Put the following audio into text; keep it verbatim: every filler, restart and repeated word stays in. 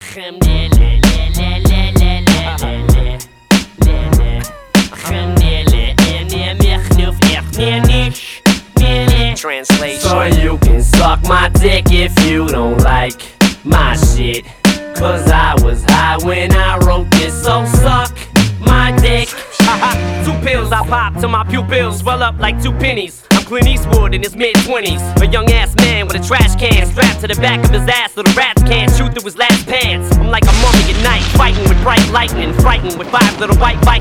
Translation. So you can suck my dick if you don't like my shit, cause I was high when I wrote this, so suck my dick. Two pills I pop till my pupils swell up like two pennies. I'm Clint Eastwood in his mid-twenties, a young-ass man with a trash can strapped to the back of his ass so the rats can't shoot through his last pants. I'm like a mummy at night, fighting with bright lightning, frightened with five little white bikes.